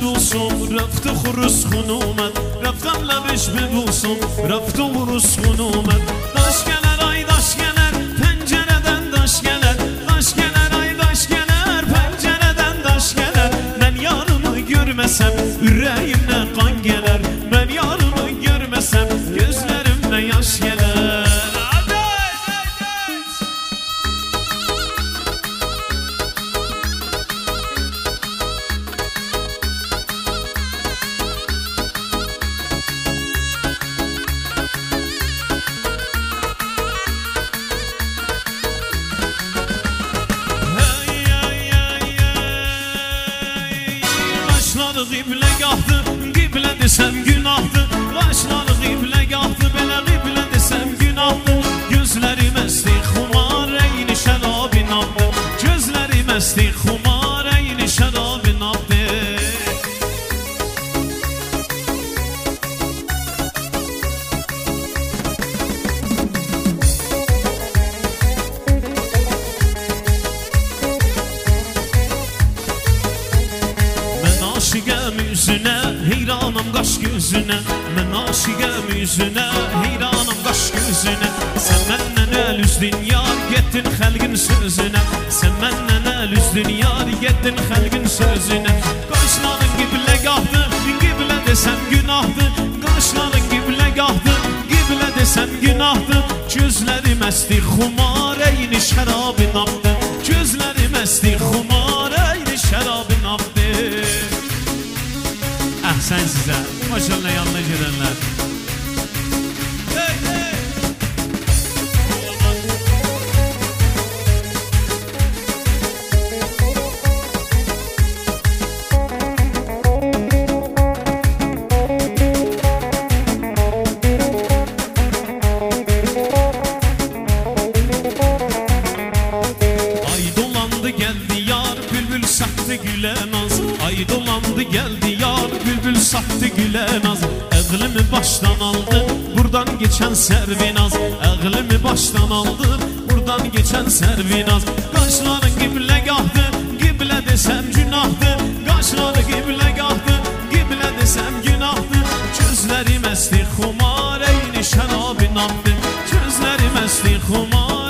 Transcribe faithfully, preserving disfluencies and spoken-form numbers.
ببوسم رفت و خروس خون اومد رفتم لبش ببوسم رفت و خروس خون اومد داش geler ay daş geler pencereden daş geler daş geler ay daş geler pencereden daş geler ben yarımı görmesem yüreğimden kan geler ben yarımı görmesem gözlerimde yaş geler. Qibləgahdı, qiblə desəm günahdı Başları qibləgahdı, belə qiblə desəm günahdı Gözlərim əsdi xumar, eyni şərabin abdı Gözlərim əsdi xumar, eyni şərabin abdı Aşıqəm üzünə, heyranam qaş gözünə Mən aşıqəm üzünə, heyranam qaş gözünə Sən məndən əl üzdün yar, getdin xəlqin sözünə Sən məndən əl üzdün yar, getdin xəlqin sözünə Qaşların qibləgahdı, qiblə desəm günahdı Qaşların qibləgahdı, qiblə desəm günahdı Gözlərim əsdi xumar, eyni şərabin abdı Gözlərim əsdi xumar, eyni şərabin abdı Əhsən sizə, maşallah yanına gedənlər. Hey, hey. Ay dolandı geldi yar, bülbül sattı güle naz. Ay dolandı geldi yar, bülbül sattı güle naz. Əqlimi baştan aldı, buradan geçen Servinaz. Əqlimi baştan aldı, buradan geçen Servinaz. Qaşların qibləgahdı, qiblə desəm günahdı. Qaşları qibləgahdı, qiblə desəm günahdı. Gözlərim əsdi xumar, eyni şərabin abdı. Gözlərim əsdi xumar,